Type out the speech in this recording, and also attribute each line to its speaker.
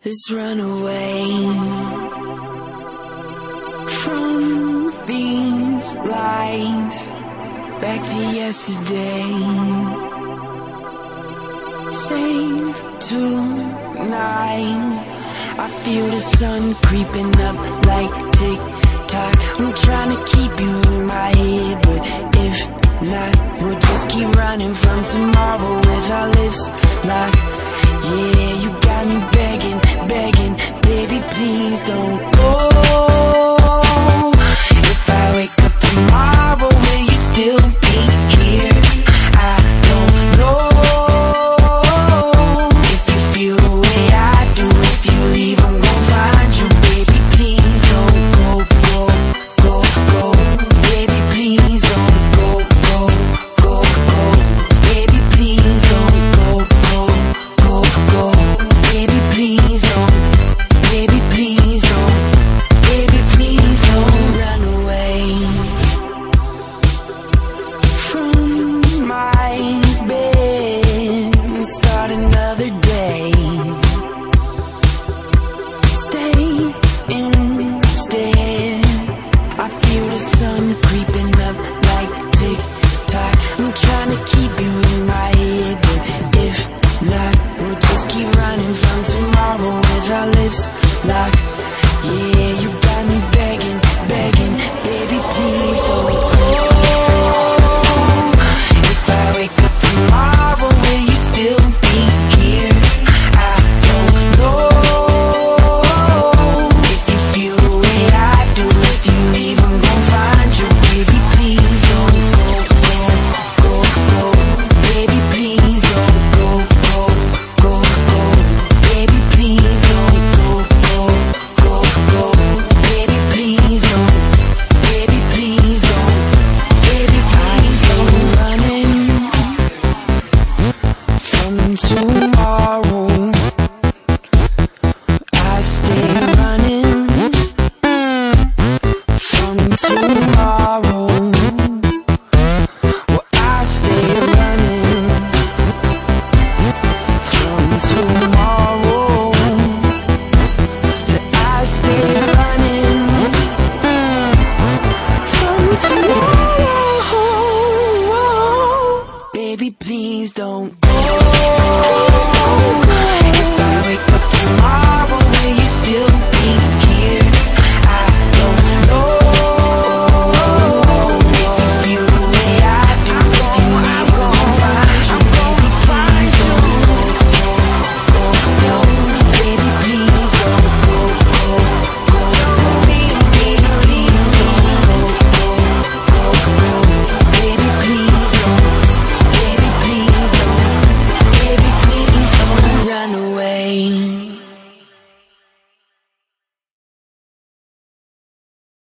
Speaker 1: Let's run away from these lies, back to yesterday. Save tonight. I feel the sun creeping up like tick-tock. I'm trying to keep you in my head, but if not, we'll just keep running from tomorrow as our lips lock. Yeah, you got me begging, begging, baby, please don't go. If I wake up tomorrow, will you still be here? I don't know. If you feel the way I do, if you leave, I'm gonna find you, baby, please don't go, go, go, go. Baby, please don't go, go, go, go. Baby, please don't go, go, go, go. Baby, please don't. Baby, please don't. Baby, please don't run away from my bed and start another day. Stay instead. I feel the sun creeping up like tick-tock. I'm trying to keep you in my head, but if not, we'll just keep running from tomorrow as our lips